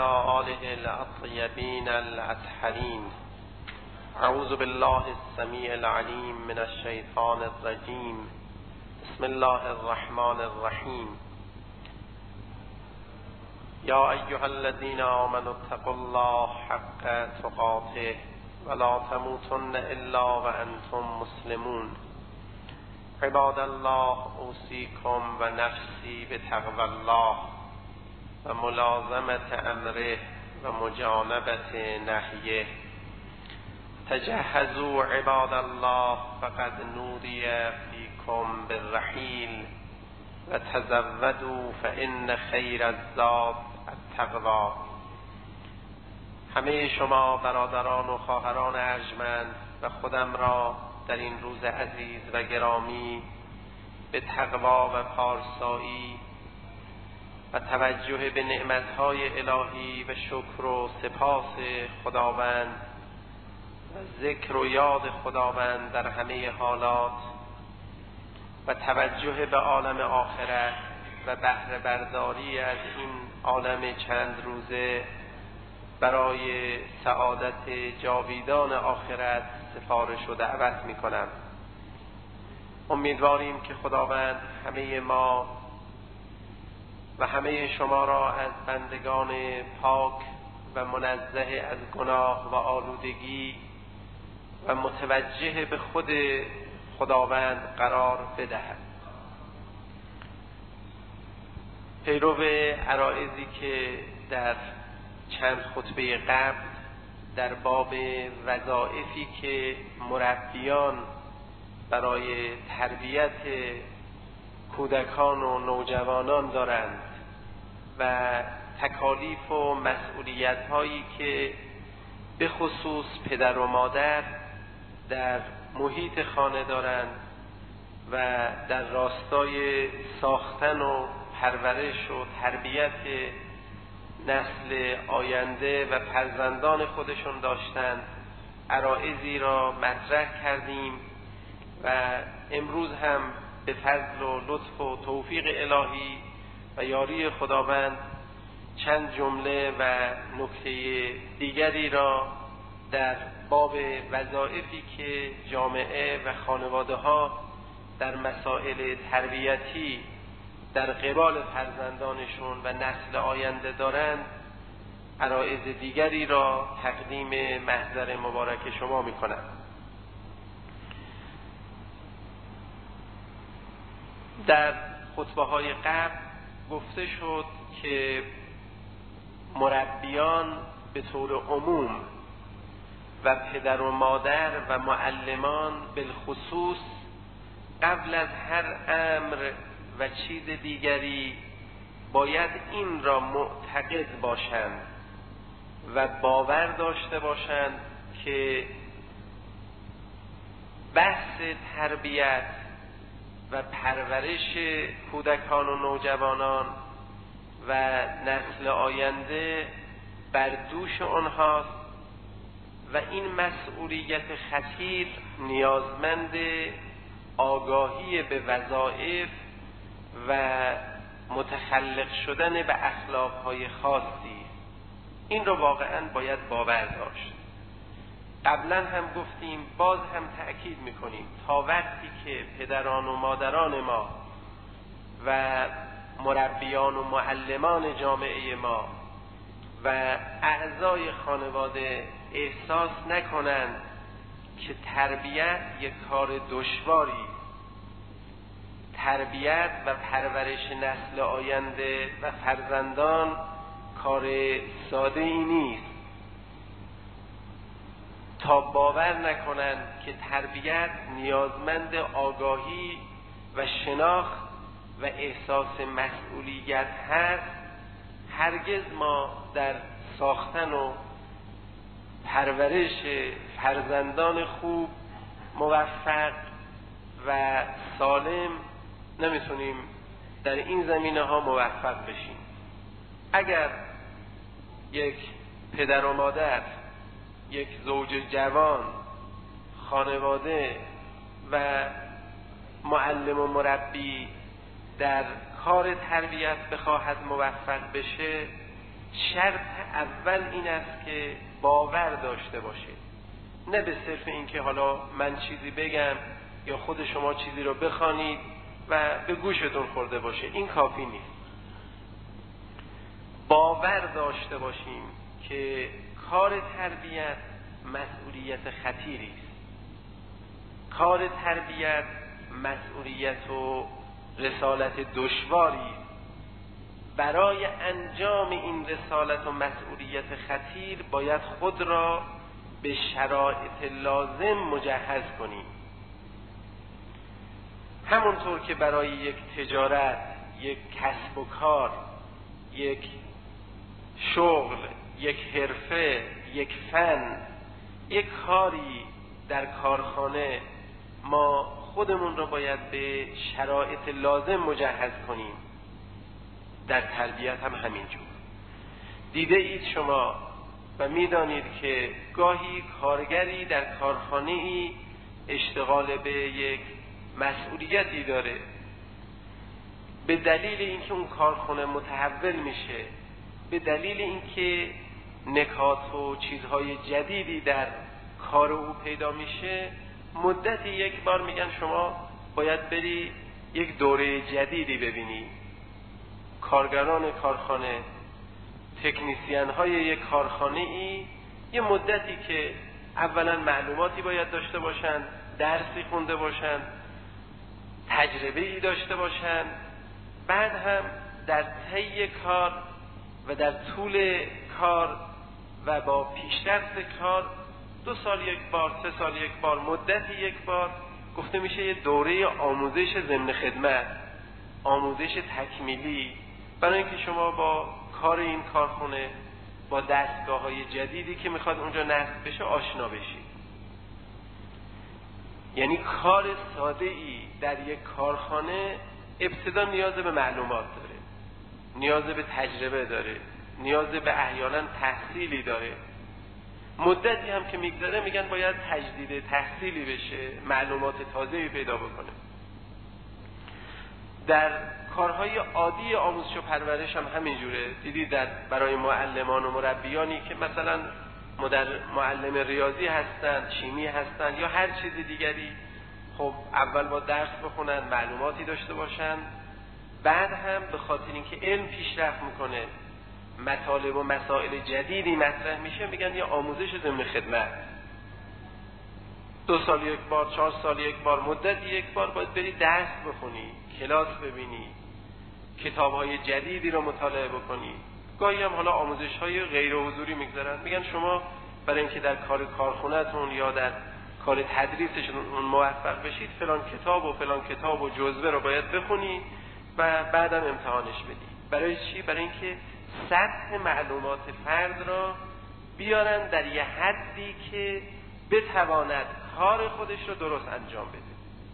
آله الطيبين الأطهرين. أعوذ بالله السميع العليم من الشيطان الرجيم. بسم الله الرحمن الرحيم. يا أيها الذين آمنوا اتقوا الله حق تقاته ولا تموتن إلا وأنتم مسلمون. عباد الله، أوصيكم ونفسي بتقوى الله وملازمة أمره ومجانبة نهيه. تجهزوا عباد الله فقد نودي فيكم بالرحيل، وتزودوا فإن خير الزاد التقوى. همه شما برادران و خواهران ارجمند و خودم را در این روز عزیز و گرامی به تقوا و پارسایی و توجه به نعمتهای الهی و شکر و سپاس خداوند و ذکر و یاد خداوند در همه حالات و توجه به عالم آخرت و بهره برداری از این عالم چند روزه برای سعادت جاویدان آخرت سفارش و دعوت می کنم. امیدواریم که خداوند همه ما و همه شما را از بندگان پاک و منزه از گناه و آلودگی و متوجه به خود خداوند قرار بدهد. پیرو عرایضی که در چند خطبه قبل در باب وظایفی که مربیان برای تربیت کودکان و نوجوانان دارند و تکالیف و مسئولیت هایی که به خصوص پدر و مادر در محیط خانه دارند و در راستای ساختن و پرورش و تربیت نسل آینده و فرزندان خودشون داشتند، عرایضی را مطرح کردیم و امروز هم به فضل و لطف و توفیق الهی و یاری خداوند چند جمله و نکته دیگری را در باب وظایفی که جامعه و خانواده ها در مسائل تربیتی در قبال فرزندانشون و نسل آینده دارند، عرایض دیگری را تقدیم محضر مبارک شما می کنم. در خطبه های قبل گفته شد که مربیان به طور عموم و پدر و مادر و معلمان بالخصوص قبل از هر امر و چیز دیگری باید این را معتقد باشند و باور داشته باشند که بحث تربیت و پرورش کودکان و نوجوانان و نسل آینده بر دوش آنهاست و این مسئولیت خطیر نیازمند آگاهی به وظایف و متخلق شدن به اخلاقهای خاصی. این رو واقعا باید باور داشت. قبلا هم گفتیم، باز هم تأکید میکنیم، تا وقتی که پدران و مادران ما و مربیان و معلمان جامعه ما و اعضای خانواده احساس نکنند که تربیت یک کار دشواری، تربیت و پرورش نسل آینده و فرزندان کار ساده ای نیست، تا باور نکنند که تربیت نیازمند آگاهی و شناخت و احساس مسئولیت هست، هرگز ما در ساختن و پرورش فرزندان خوب، موفق و سالم نمیتونیم در این زمینه ها موفق بشیم. اگر یک پدر و مادر، یک زوج جوان، خانواده و معلم و مربی در کار تربیت بخواهد موفق بشه، شرط اول این است که باور داشته باشه، نه به صرف این که حالا من چیزی بگم یا خود شما چیزی رو بخوانید و به گوشتون خورده باشه، این کافی نیست. باور داشته باشیم که کار تربیت مسئولیت خطیری است. کار تربیت مسئولیت و رسالت دشواری است. برای انجام این رسالت و مسئولیت خطیر باید خود را به شرایط لازم مجهز کنیم. همونطور که برای یک تجارت، یک کسب و کار، یک شغل، یک حرفه، یک فن، یک کاری در کارخانه ما خودمون را باید به شرایط لازم مجهز کنیم، در تربیت هم همینجور. دیده اید شما و میدانید که گاهی کارگری در کارخانه ای اشتغال به یک مسئولیتی داره، به دلیل اینکه اون کارخانه متحول میشه، به دلیل اینکه نکات و چیزهای جدیدی در کار او پیدا میشه، مدتی یک بار میگن شما باید بری یک دوره جدیدی ببینی. کارگران کارخانه، تکنیسیان های یک کارخانه ای یه مدتی که اولا معلوماتی باید داشته باشن، درسی خونده باشن، تجربه ای داشته باشن، بعد هم در طی کار و در طول کار و با پیشرفت کار 2 سال یک بار، 3 سال یک بار، مدتی یک بار گفته میشه یه دوره آموزش ضمن خدمت، آموزش تکمیلی، برای اینکه شما با کار این کارخونه، با دستگاه‌های جدیدی که میخواد اونجا نصب بشه آشنا بشید. یعنی کار ساده‌ای در یک کارخانه ابتدا نیاز به معلومات داره، نیاز به تجربه داره، نیاز به احیانا تحصیلی داره. مدتی هم که میگذره میگن باید تجدید تحصیلی بشه، معلومات تازه‌ای پیدا بکنه. در کارهای عادی آموزش و پرورش هم همینجوره. دیدید برای معلمان و مربیانی که مثلا معلم ریاضی هستن، شیمی هستن یا هر چیز دیگری، خب اول با درس بخونن، معلوماتی داشته باشن، بعد هم به خاطر اینکه علم پیشرفت میکنه، مطالب و مسائل جدیدی مطرح میشه، میگن یه آموزش ضمن خدمت. 2 سال یک بار، 4 سال یک بار، مدتی یک بار باید بری درس بخونی، کلاس ببینی، کتاب‌های جدیدی رو مطالعه بکنی. گاهی هم حالا آموزش‌های غیر حضوری میگذارن، میگن شما برای اینکه در کار کارخونه‌تون یا در کار تدریسشون موفق بشید فلان کتاب و جزوه رو باید بخونی و بعدم امتحانش بدی. برای چی؟ برای اینکه سطح معلومات فرد را بیارن در یه حدی که بتواند کار خودش رو درست انجام بده.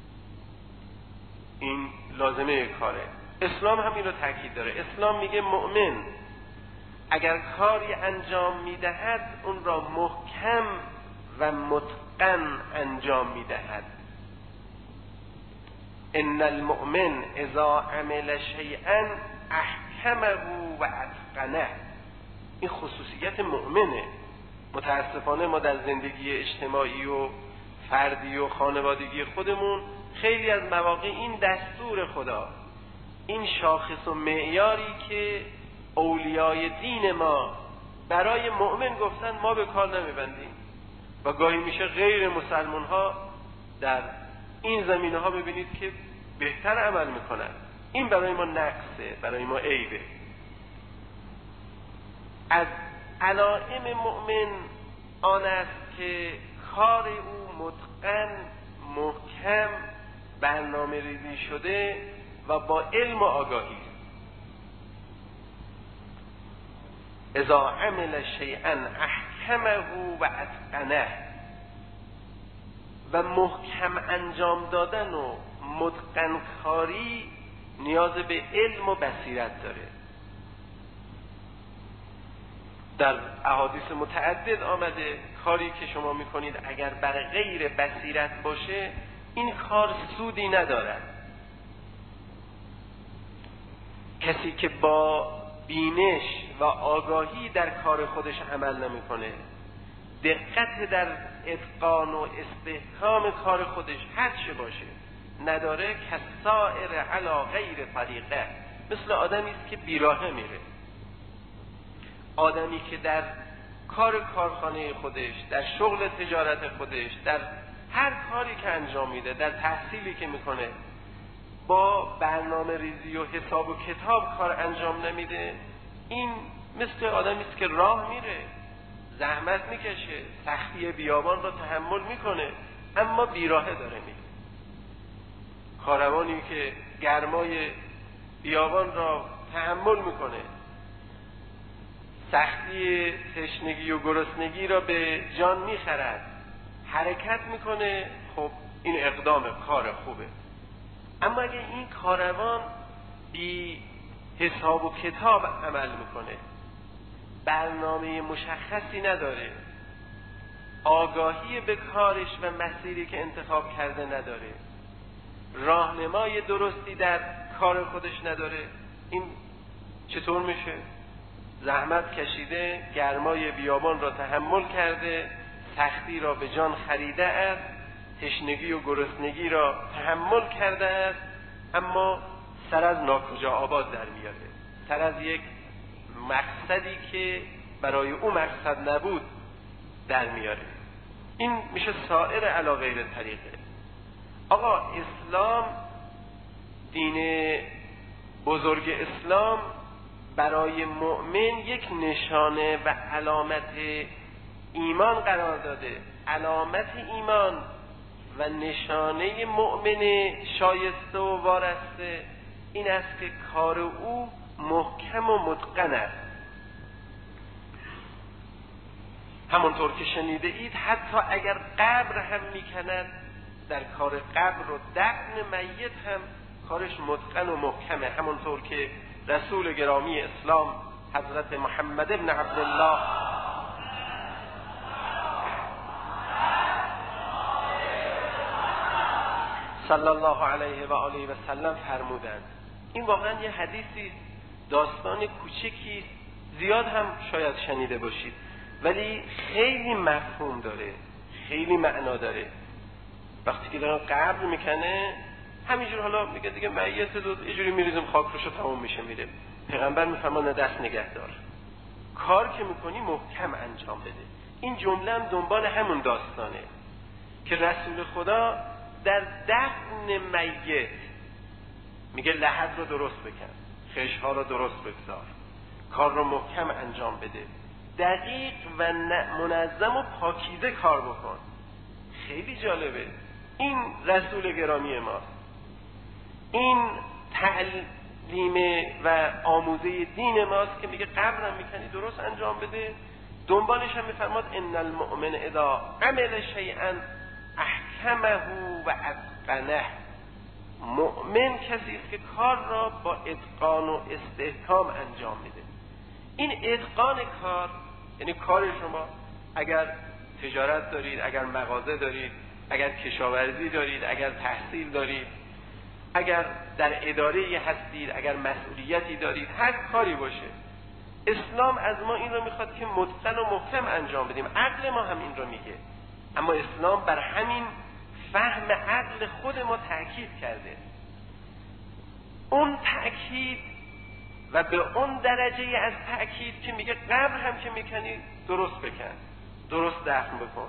این لازمه کاره. اسلام هم این رو تاکید داره. اسلام میگه مؤمن اگر کاری انجام میدهد اون را محکم و متقن انجام میدهد. ان المؤمن اذا عمل شیئا احکمه و اتقنه. این خصوصیت مؤمنه. متاسفانه ما در زندگی اجتماعی و فردی و خانوادگی خودمون خیلی از مواقع این دستور خدا، این شاخص و معیاری که اولیای دین ما برای مؤمن گفتن ما به کار نمیبندیم و گاهی میشه غیر مسلمان ها در این زمینه ها ببینید که بهتر عمل میکنن. این برای ما نقصه، برای ما عیبه. از علائم مؤمن آن است که کار او متقن، محکم، برنامه ریزی شده و با علم و آگاهی. اذا عمل شیئا احکمه و اتقنه. و محکم انجام دادن و متقن کاری نیاز به علم و بصیرت داره. در احادیث متعدد آمده کاری که شما میکنید اگر بر غیر بصیرت باشه این کار سودی ندارد. کسی که با بینش و آگاهی در کار خودش عمل نمیکنه، دقت در اتقان و استحکام کار خودش هر چه باشه نداره، کسائر علی غیر طریقه، مثل آدمی است که بیراهه میره. آدمی که در کار کارخانه خودش، در شغل تجارت خودش، در هر کاری که انجام میده، در تحصیلی که میکنه، با برنامه ریزی و حساب و کتاب کار انجام نمیده، این مثل آدمی است که راه میره، زحمت میکشه، سختی بیابان را تحمل میکنه، اما بیراهه داره میره. کاروانی که گرمای بیابان را تحمل میکنه، سختی تشنگی و گرسنگی را به جان میخرد، حرکت میکنه، خب این اقدام کار خوبه. اما اگه این کاروان بی حساب و کتاب عمل میکنه، برنامه مشخصی نداره، آگاهی به کارش و مسیری که انتخاب کرده نداره، راهنمای درستی در کار خودش نداره، این چطور میشه؟ زحمت کشیده، گرمای بیابان را تحمل کرده، سختی را به جان خریده است، تشنگی و گرسنگی را تحمل کرده است، اما سر از ناکجا آباد در میاره، سر از یک مقصدی که برای او مقصد نبود در میاره. این میشه سائر علی غیر طریقه. آقا اسلام، دین بزرگ اسلام، برای مؤمن یک نشانه و علامت ایمان قرار داده. علامت ایمان و نشانه مؤمن شایسته و وارسته این است که کار او محکم و متقن است. همونطور که شنیده اید حتی اگر قبر هم میکند، در کار قبر و دفن میت هم کارش متقن و محکمه. همونطور که رسول گرامی اسلام حضرت محمد ابن عبدالله صلی الله علیه و آله و سلم فرمودند. این واقعا یه حدیثی، داستان کوچکی، زیاد هم شاید شنیده باشید، ولی خیلی مفهوم داره، خیلی معنا داره. وقتی که دارن قبر میکنه، همینجور حالا میگه دیگه میت رو یه جوری میریزیم خاک روشو، تموم میشه میره. پیغمبر میفرماند دست نگه دار، کار که میکنی محکم انجام بده. این جمله هم دنبال همون داستانه که رسول خدا در دفن میت میگه لحد رو درست بکن، خشها رو درست بگذار، کار رو محکم انجام بده، دقیق و منظم و پاکیزه کار بکن. خیلی جالبه. این رسول گرامی ماست. این تعلیم و آموزه دین ماست که میگه قبرم میکنی درست انجام بده. دنبالش هم میفرماد ان المؤمن اذا عمل شیئا احکمه و اتقنه. مؤمن کسی است که کار را با اتقان و استحکام انجام میده. این اتقان کار یعنی کار شما، اگر تجارت دارید، اگر مغازه دارید، اگر کشاورزی دارید، اگر تحصیل دارید، اگر در اداره هستید، اگر مسئولیتی دارید، هر کاری باشه، اسلام از ما این رو میخواد که متقن و محکم انجام بدیم. عقل ما هم این رو میگه، اما اسلام بر همین فهم عقل خود ما تأکید کرده. اون تأکید و به اون درجه از تأکید که میگه قبر هم که میکنی درست بکن، درست دفن بکن،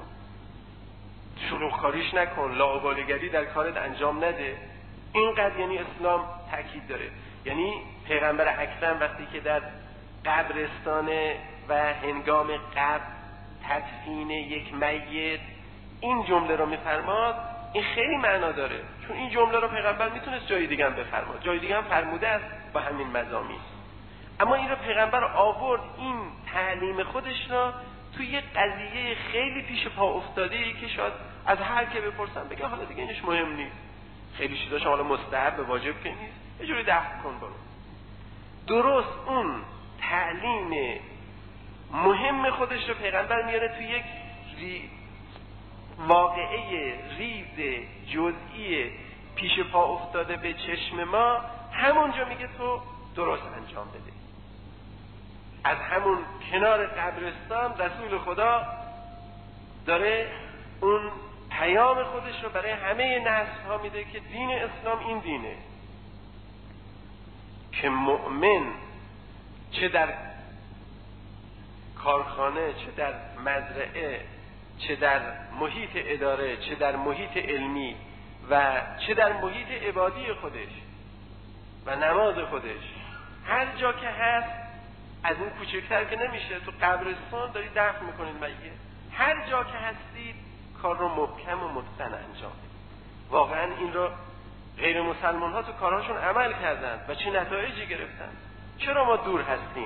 شلوغکاریش نکن، لاابالیگری در کارت انجام نده. اینقدر یعنی اسلام تأکید داره. یعنی پیغمبر اکرم وقتی که در قبرستان و هنگام قبر تدفین یک میت این جمله رو میفرماد، این خیلی معنا داره، چون این جمله رو پیغمبر میتونست جای دیگه هم بفرماد، جای دیگه هم فرموده است با همین مضامین، اما این رو پیغمبر آورد، این تعلیم خودش را توی یه قضیه خیلی پیش پا افتاده‌ای که شاید از هر که بپرسن بگه حالا دیگه اینش مهم نیست، خیلی چیزاش حالا مستحب واجب که نیست، یه جوری دفع کن برو. درست اون تعلیم مهم خودش رو پیغمبر میاره توی یک واقعه ریز جزئی پیش پا افتاده به چشم ما، همونجا میگه تو درست انجام بده. از همون کنار قبرستان رسول خدا داره اون پیام خودش رو برای همه نسل ها میده که دین اسلام این دینه که مؤمن چه در کارخانه، چه در مزرعه، چه در محیط اداره، چه در محیط علمی و چه در محیط عبادی خودش و نماز خودش، هر جا که هست، از این کوچکتر که نمیشه، تو قبرستان داری دفن میکنید مگه، هر جا که هستید کار رو محکم و متقن انجام بدید. واقعا این رو غیر مسلمان ها تو کارهاشون عمل کردن و چه نتایجی گرفتن. چرا ما دور هستیم؟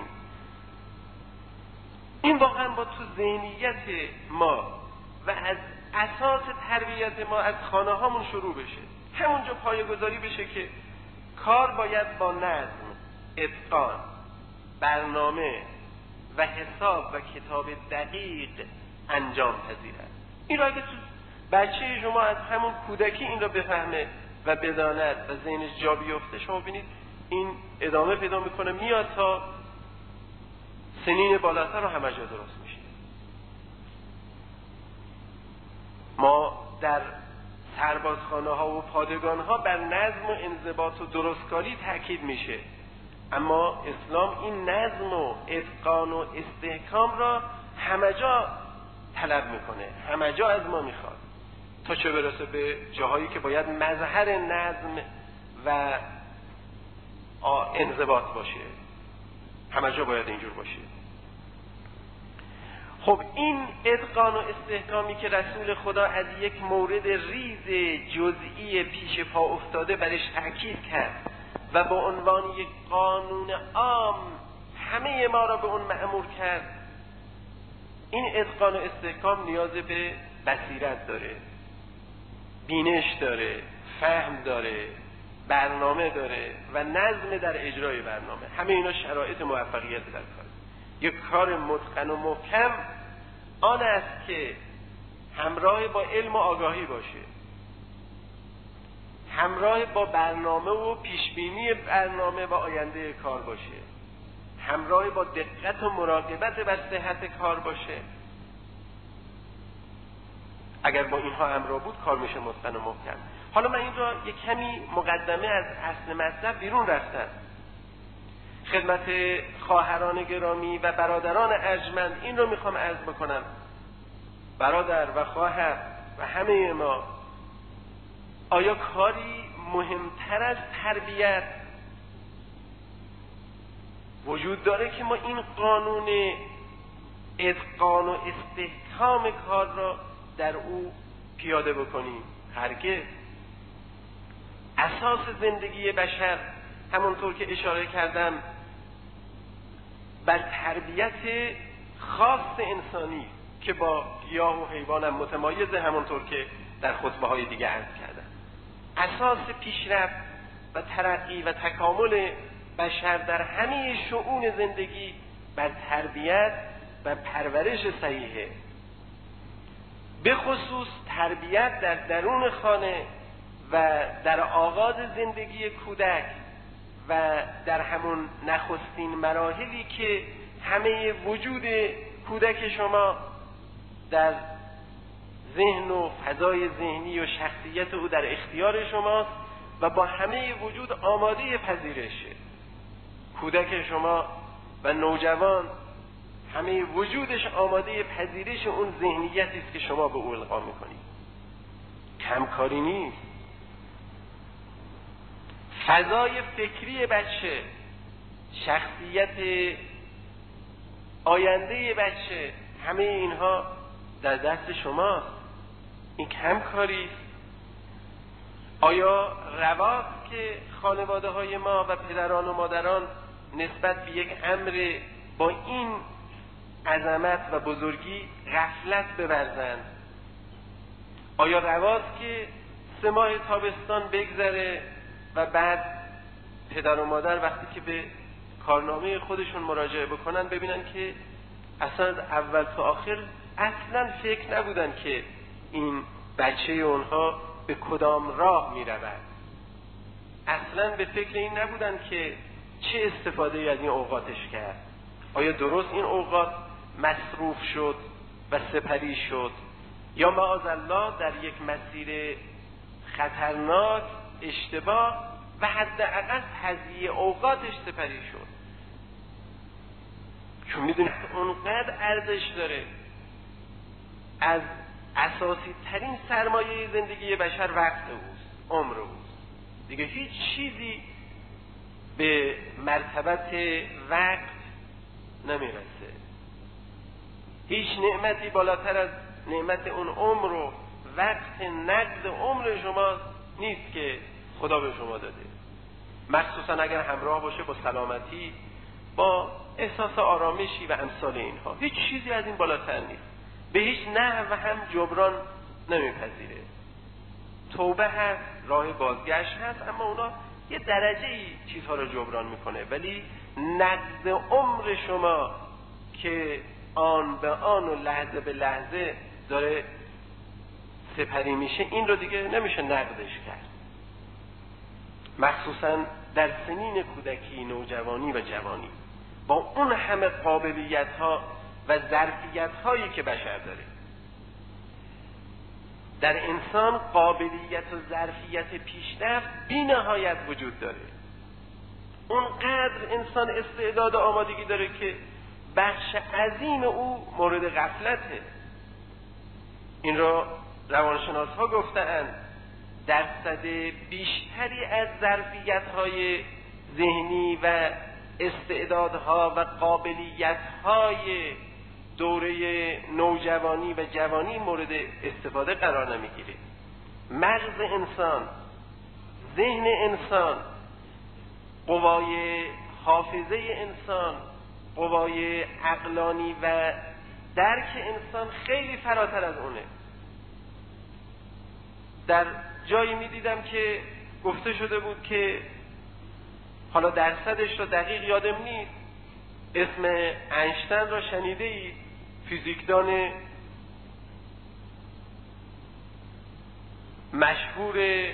این واقعا با تو ذهنیت ما و از اساس تربیت ما از خانه هامون شروع بشه، همونجا پایه‌گذاری بشه که کار باید با نظم، اتقان، برنامه و حساب و کتاب دقیق انجام پذیرد. این را اگه تو بچه شما از همون کودکی این را بفهمه و بداند و ذهنش جا بیفته، شما ببینید این ادامه پیدا میکنه، میاد تا سنین بالاتر رو همه جا درست میشه. ما در سربازخانه ها و پادگان ها بر نظم و انضباط و درستکاری تاکید میشه، اما اسلام این نظم و اتقان و استحکام را همه جا طلب میکنه، همه جا از ما میخواد، تا چه برسه به جاهایی که باید مظهر نظم و انضباط باشه، همه جا باید اینجور باشه. خب این اتقان و استحکامی که رسول خدا از یک مورد ریز جزئی پیش پا افتاده برش تأکید کرد و با عنوان یک قانون عام همه ما را به اون مأمور کرد، این اتقان و استحکام نیاز به بصیرت داره، بینش داره، فهم داره، برنامه داره و نظم در اجرای برنامه. همه اینا شرایط موفقیت در کار. یک کار متقن و محکم آن است که همراه با علم و آگاهی باشه، همراه با برنامه و پیشبینی برنامه و آینده کار باشه، همراه با دقت و مراقبت بر صحت کار باشه. اگر با اینها همراه بود کار میشه متقن و محکم. حالا من این را یک کمی مقدمه از اصل مطلب بیرون رفتم، خدمت خواهران گرامی و برادران ارجمند این رو میخوام عرض بکنم. برادر و خواهر و همه ما، آیا کاری مهمتر از تربیت وجود داره که ما این قانون اتقان و استحکام کار را در او پیاده بکنیم؟ هرگز. اساس زندگی بشر همونطور که اشاره کردم بر تربیت خاص انسانی که با گیاه و حیوان هم متمایزه، همونطور که در خطبه های دیگه عرض کردم. اساس پیشرفت و ترقی و تکامل بشر در همه شؤون زندگی بر تربیت و پرورش صحیحه، به خصوص تربیت در درون خانه و در آغاز زندگی کودک و در همون نخستین مراحلی که همه وجود کودک شما در ذهن و فضای ذهنی و شخصیت او در اختیار شماست و با همه وجود آماده پذیرشه. کودک شما و نوجوان همه وجودش آماده پذیرش اون ذهنیتی است که شما به او القا میکنید. کمکاری نیست. فضای فکری بچه، شخصیت آینده بچه، همه اینها در دست شماست. این کم کاری است. آیا رواست که خانواده های ما و پدران و مادران نسبت به یک امر با این عظمت و بزرگی غفلت بورزند؟ آیا رواست که 3 ماه تابستان بگذره و بعد پدر و مادر وقتی که به کارنامه خودشون مراجعه بکنن ببینن که اصلا از اول تا آخر اصلا فکر نبودن که این بچه اونها به کدام راه می رود، اصلا به فکر این نبودن که چه استفاده از این اوقاتش کرد. آیا درست این اوقات مصروف شد و سپری شد یا معاذالله در یک مسیر خطرناک اشتباه و حداقل تضییع اوقاتش سپری شد؟ چون میدونید اونقدر ارزش داره. از اساسی ترین سرمایه زندگی بشر وقت اوست، عمر اوست. دیگه هیچ چیزی به مرتبت وقت نمیرسه. هیچ نعمتی بالاتر از نعمت اون عمر و وقت نقد عمر شما نیست که خدا به شما داده، مخصوصا اگر همراه باشه با سلامتی، با احساس آرامشی و امثال اینها. هیچ چیزی از این بالاتر نیست، به هیچ نحو هم جبران نمیپذیره. توبه هست، راه بازگشت هست، اما اونا یه درجه‌ای چیزها رو جبران میکنه، ولی نقد عمر شما که آن به آن و لحظه به لحظه داره سپری میشه، این رو دیگه نمیشه نقدش کرد، مخصوصا در سنین کودکی، نوجوانی و جوانی، با اون همه قابلیت ها و ظرفیت هایی که بشر داره. در انسان قابلیت و ظرفیت پیشرفت بی نهایت وجود داره. اونقدر انسان استعداد و آمادگی داره که بخش عظیم او مورد غفلته. این را روانشناس ها گفتند درصد بیشتری از ظرفیت‌های ذهنی و استعدادها و قابلیت‌های دوره نوجوانی و جوانی مورد استفاده قرار نمیگیره. مغز انسان، ذهن انسان، قوای حافظه انسان، قوای عقلانی و درک انسان خیلی فراتر از اونه. در جایی میدیدم که گفته شده بود که حالا درصدش رو دقیق یادم نیست، اسم اینشتین را شنیده ای؟ فیزیکدان مشهور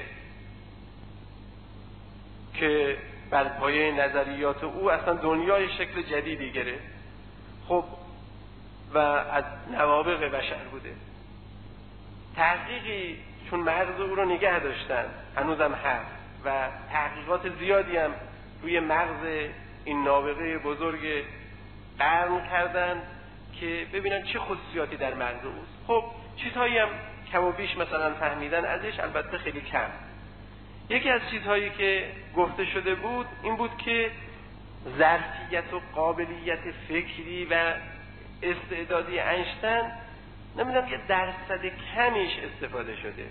که بر پایه نظریات او اصلا دنیای شکل جدیدی گرفت. خب و از نوابغ بشر بوده. تحقیقی چون مغز او رو نگه داشتن، هنوزم هست، و تحقیقات زیادی هم روی مغز این نابغه بزرگ قرن کردن که ببینن چه خصوصیاتی در مغز اوست. خب چیزهایی هم کم و بیش مثلا فهمیدن ازش، البته خیلی کم. یکی از چیزهایی که گفته شده بود این بود که ظرفیت و قابلیت فکری و استعدادی اینشتین نمیدونم که درصد کمیش استفاده شده.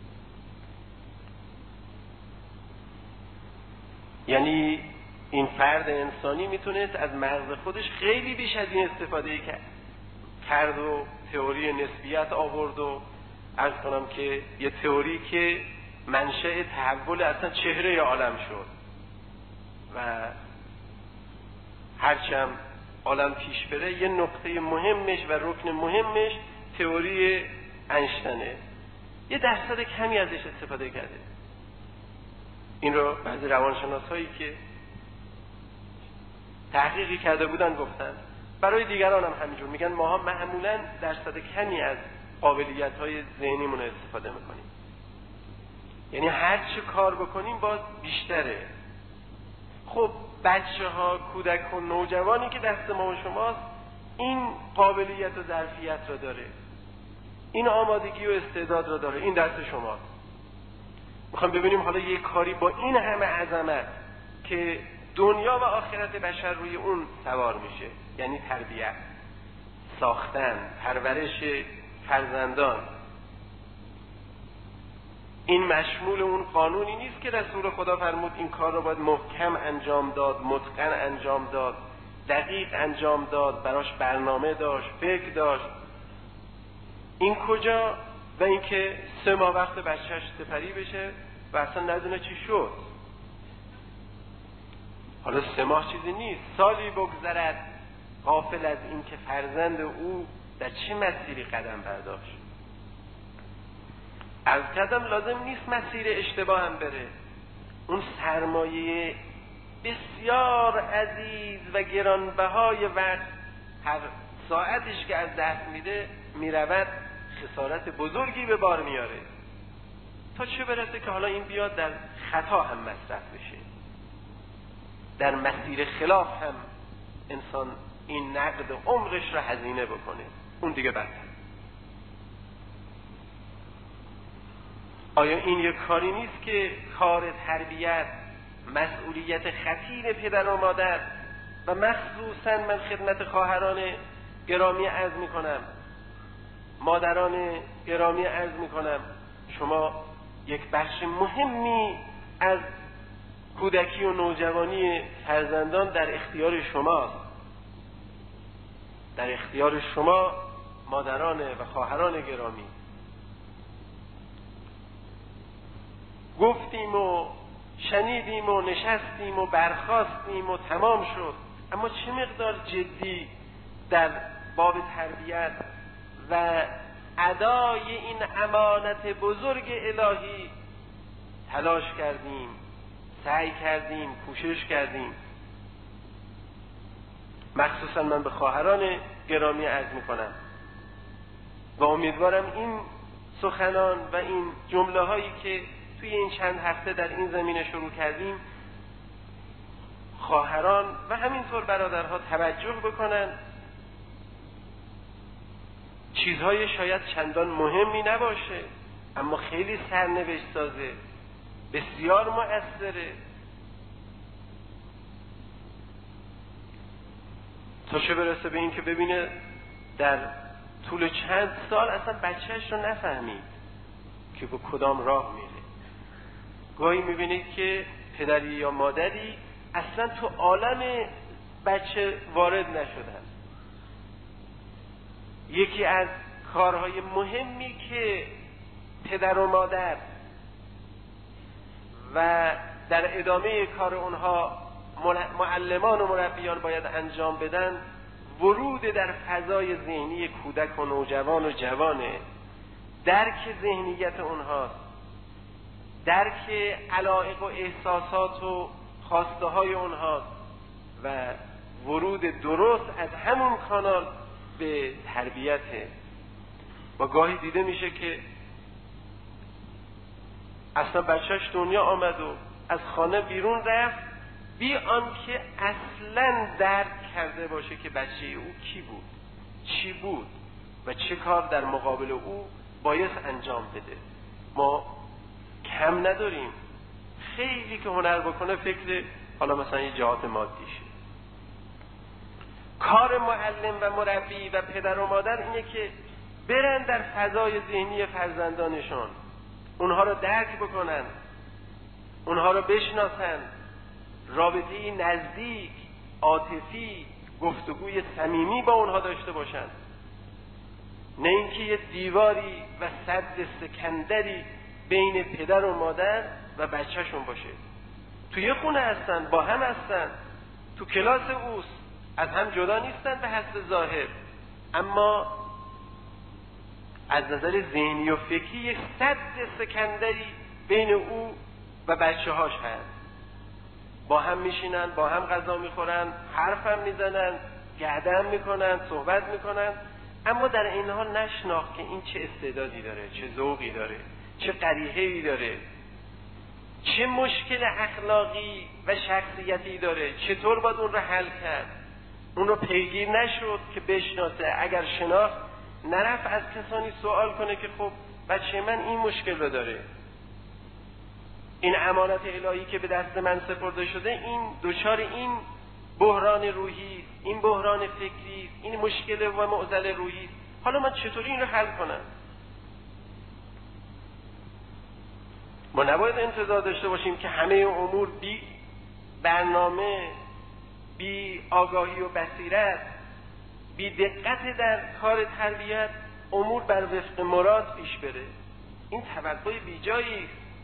یعنی این فرد انسانی میتونست از مغز خودش خیلی بیش از این استفاده کرد و تئوری نسبیت آورد و عرض کنم که یه تئوری که منشأ تحول اصلا چهره عالم شد و هرچم عالم پیش بره یه نقطه مهمش و رکن مهمش تئوری اینشتینه. یه درصد کمی ازش استفاده کرده. این رو بعضی روانشناس هایی که تحقیقی کرده بودن گفتن. برای دیگران هم همینجور میگن ماها معمولا درصد کمی از قابلیت های ذهنیمون استفاده میکنیم. یعنی هر چه کار بکنیم باز بیشتره. خب بچه ها، کودک و نوجوانی که دست ما و شماست این قابلیت و ظرفیت را داره، این آمادگی و استعداد را داره، این دست شماست. میخوام ببینیم حالا یک کاری با این همه عظمت که دنیا و آخرت بشر روی اون سوار میشه، یعنی تربیت، ساختن، پرورش فرزندان، این مشمول اون قانونی نیست که رسول خدا فرمود این کار رو باید محکم انجام داد، متقن انجام داد، دقیق انجام داد، براش برنامه داشت، فکر داشت. این کجا؟ و اینکه 3 ماه وقت بچه‌ش سپری بشه و اصلا ندونه چی شد. حالا 3 ماه چیزی نیست، سالی بگذرد غافل از این که فرزند او در چه مسیری قدم برداشت. از قدم لازم نیست مسیر اشتباه هم بره. اون سرمایه بسیار عزیز و گرانبهای وقت هر ساعتش که از دست میده میرود خسارت بزرگی به بار میاره، تا چه برسه که حالا این بیاد در خطا هم مصرف بشه، در مسیر خلاف هم انسان این نقد عمرش را هزینه بکنه، اون دیگه بدتر. آیا این یک کاری نیست که کار تربیت مسئولیت خطیر پدر و مادر و مخصوصا من خدمت خواهران گرامی عرض میکنم، مادران گرامی عرض میکنم، شما یک بخش مهمی از کودکی و نوجوانی فرزندان در اختیار شماست، در اختیار شما مادران و خواهران گرامی. گفتیم و شنیدیم و نشستیم و برخاستیم و تمام شد، اما چه مقدار جدی در باب تربیت و ادای این امانت بزرگ الهی تلاش کردیم، سعی کردیم، کوشش کردیم. مخصوصا من به خواهران گرامی عرض میکنم و امیدوارم این سخنان و این جمله هایی که توی این چند هفته در این زمینه شروع کردیم خواهران و همینطور برادرها توجه بکنن. چیزهای شاید چندان مهمی نباشه اما خیلی سرنوشت سازه، بسیار مؤثره. تا چه برسه به این که ببینه در طول چند سال اصلا بچهش رو نفهمید که به کدام راه میره. گاهی میبینید که پدری یا مادری اصلا تو عالم بچه وارد نشدن. یکی از کارهای مهمی که پدر و مادر و در ادامه کار اونها معلمان و مربیان باید انجام بدن، ورود در فضای ذهنی کودک و نوجوان و جوانه، درک ذهنیت اونهاست، درک علایق و احساسات و خواسته های اونهاست و ورود درست از همون کانال به تربیته. و گاهی دیده میشه که اصلا بچهش دنیا آمد و از خانه بیرون رفت بی آنکه اصلا درک کرده باشه که بچه او کی بود، چی بود و چه کار در مقابل او باید انجام بده. ما کم نداریم، خیلی که هنر بکنه فکر حالا مثلا یه جهات مادیشه. کار معلم و مربی و پدر و مادر اینه که برن در فضای ذهنی فرزندانشون، اونها رو درک بکنن، اونها رو بشناسن، رابطه‌ای نزدیک، عاطفی، گفتگوی صمیمی با اونها داشته باشن، نه اینکه یه دیواری و سد سکندری بین پدر و مادر و بچهشون باشه. توی خونه هستن، با هم هستن، تو کلاس اوست، از هم جدا نیستن به حسب ظاهر، اما از نظر ذهنی و فکری یک سد سکندری بین او و بچه هاش هست. با هم میشینن، با هم غذا میخورن، حرف هم میزنن، گردن میکنن، صحبت میکنن، اما در این حال نشناخت که این چه استعدادی داره، چه ذوقی داره، چه قریحه‌ای داره، چه مشکل اخلاقی و شخصیتی داره، چطور باید اون رو حل کرد. اون رو پیگیر نشد که بشناسه. اگر شناخت نرفت از کسانی سوال کنه که خب بچه من این مشکل رو داره، این امانت الهی که به دست من سپرده شده این دچار این بحران روحی، این بحران فکری، این مشکل و معضل روحی، حالا من چطوری این رو حل کنم؟ ما نباید انتظار داشته باشیم که همه امور بی برنامه، بی آگاهی و بصیرت، بی دقت در کار تربیت امور بر وفق مراد پیش بره. این توقع بی جایی.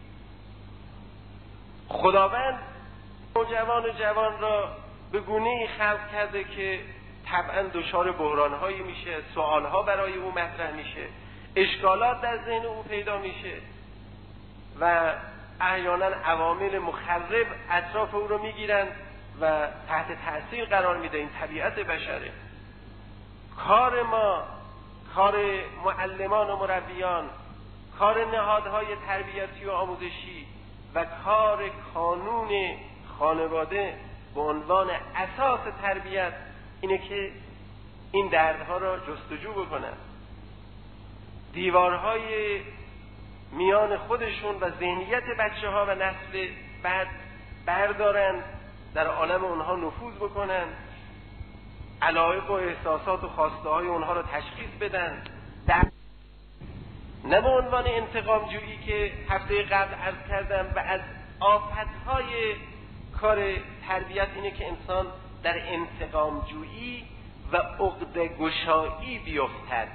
خداوند نوجوان و جوان را به گونه‌ای خلق کرده که طبعا دچار بحران‌هایی میشه، سوال‌ها برای او مطرح میشه، اشکالات در ذهن او پیدا میشه و احیانا عوامل مخرب اطراف او رو میگیرن و تحت تأثیر قرار میده. این طبیعت بشره. کار ما، کار معلمان و مربیان، کار نهادهای تربیتی و آموزشی و کار کانون خانواده به عنوان اساس تربیت اینه که این دردها را جستجو بکنن، دیوارهای میان خودشون و ذهنیت بچه ها و نسل بعد بردارن، در عالم اونها نفوذ بکنن، علایق و احساسات و خواسته های اونها را تشخیص بدن، نه به عنوان انتقام جویی که هفته قبل عرض کردم. و از آفتهای کار تربیت اینه که انسان در انتقام جویی و عقده گشایی بیفتد.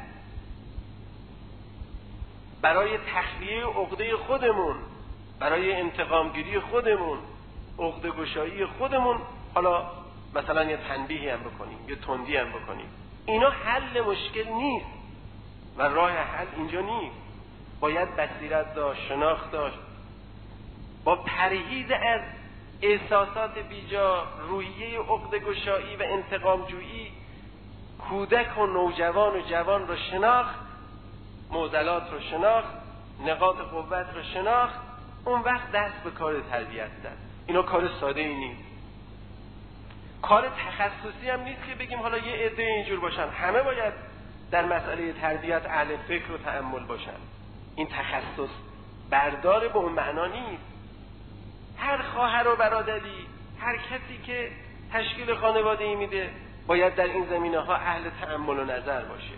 برای تخلیه عقده خودمون، برای انتقام گیری خودمون، عقده گشایی خودمون، حالا مثلا یه تنبیهی هم بکنیم، یه تندی هم بکنیم، اینا حل مشکل نیست و راه حل اینجا نیست. باید بصیرت داشت، شناخت داشت، با پرهیز از احساسات بیجا، روحیه عقده گشایی و انتقام جویی کودک و نوجوان و جوان رو شناخت، معضلات رو شناخت، نقاط قوت رو شناخت، اون وقت دست به کار تربیت داد. اینا کار ساده ای نیست، کار تخصصی هم نیست که بگیم حالا یه عده اینجور باشن. همه باید در مسئله تربیت اهل فکر و تأمل باشن. این تخصص بردار به اون معنا نیست. هر خواهر و برادری، هر کسی که تشکیل خانواده‌ای میده باید در این زمینه‌ها اهل تأمل و نظر باشه.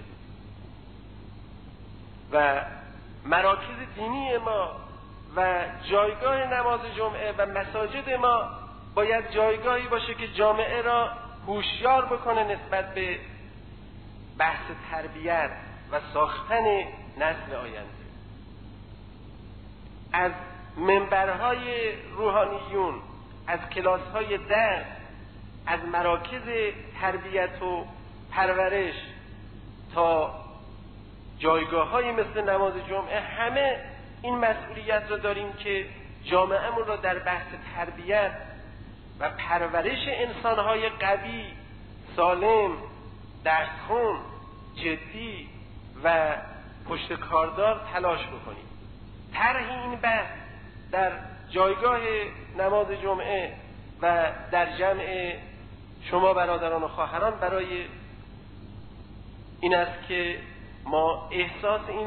و مراکز دینی ما و جایگاه نماز جمعه و مساجد ما باید جایگاهی باشه که جامعه را هوشیار بکنه نسبت به بحث تربیت و ساختن نسل آینده. از منبرهای روحانیون، از کلاس‌های درس، از مراکز تربیت و پرورش تا جایگاه‌های مثل نماز جمعه، همه این مسئولیت را داریم که جامعه‌مون را در بحث تربیت و پرورش انسان‌های قوی، سالم، درسخوان، جدی و پشت کاردار تلاش بکنیم. طرح این بحث در جایگاه نماز جمعه و در جمع شما برادران و خواهران برای این است که ما احساس این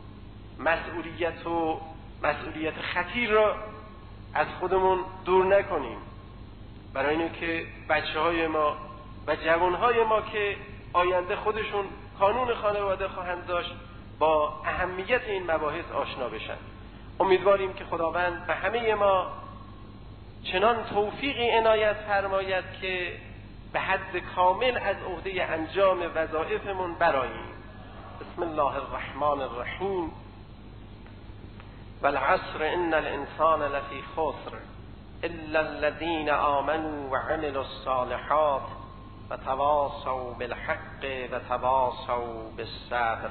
مسئولیت خطیر را از خودمون دور نکنیم، برای اینه که بچه‌های ما و جوانهای ما که آینده خودشون کانون خانواده خواهند داشت با اهمیت این مباحث آشنا بشن. امیدواریم که خداوند به همه ما چنان توفیقی عنایت فرماید که به حد کامل از عهده انجام وظایفمون برآییم. بسم الله الرحمن الرحیم. والعصر ان الانسان لفی خسر الا الذين آمنوا وعملوا الصالحات وتواصوا بالحق وتواصوا بالصبر.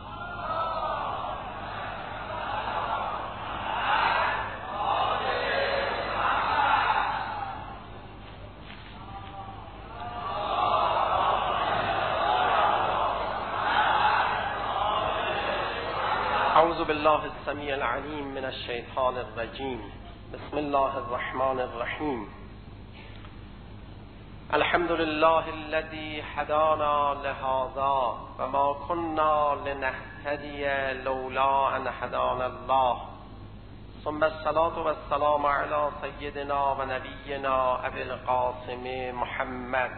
اعوذ بالله السمیع العلیم من الشیطان الرجیم. بسم الله الرحمن الرحیم. الحمد لله الذي هدانا لهذا وما كنا لنهتدي لولا ان هدانا الله ثم الصلاة والسلام على سيدنا ونبينا ابي القاسم محمد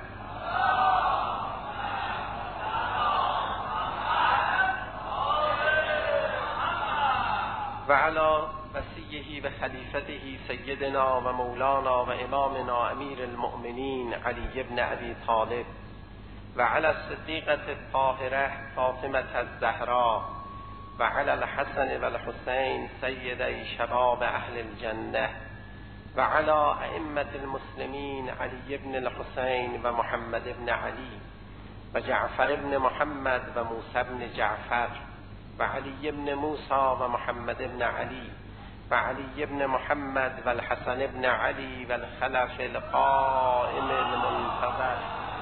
وعلى وصيه وخليفته سيدنا ومولانا وإمامنا أمير المؤمنين علي بن أبي طالب وعلى الصديقة الطاهرة فاطمة الزهراء وعلى الحسن والحسين سيدي شباب أهل الجنة وعلى أئمة المسلمين علي بن الحسين ومحمد بن علي وجعفر بن محمد وموسى بن جعفر وعلي بن موسى ومحمد بن علي وعلي بن محمد والحسن بن علي والخلف القائم المنتظر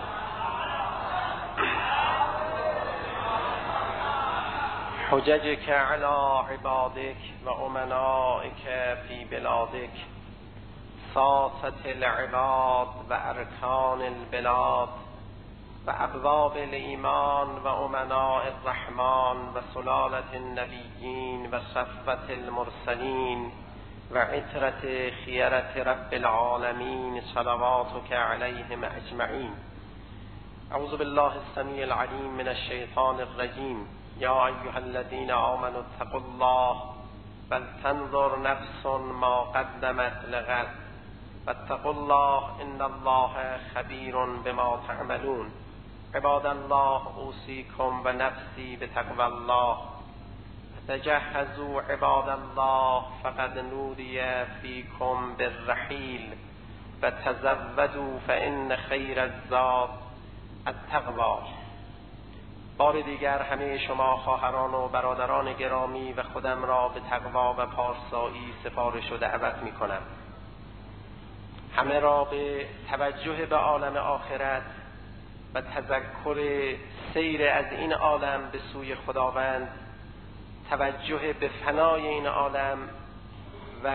حججك على عبادك وأمنائك في بلادك ساسة العباد وأركان البلاد وأبواب الإيمان وأمناء الرحمن وسلالة النبيين وصفوة المرسلين وعترة خيرة رب العالمين صلواتك عليهم أجمعين. أعوذ بالله السميع العليم من الشيطان الرجيم. يا أيها الذين آمنوا اتقوا الله ولتنظر نفس ما قدمت لغد واتقوا الله إن الله خبير بما تعملون. عباد الله أوصيكم ونفسي بتقوى الله. تجهزوا عباد الله فقد نودي فيكم بالرحيل وتزودوا فإن خير الزاد التقوى. بار دیگر همه شما خواهران و برادران گرامی و خودم را به تقوا و پارسایی سفارش و دعوت می کنم. همه را به توجه به عالم آخرت و تذکر سیر از این عالم به سوی خداوند، توجه به فنای این عالم و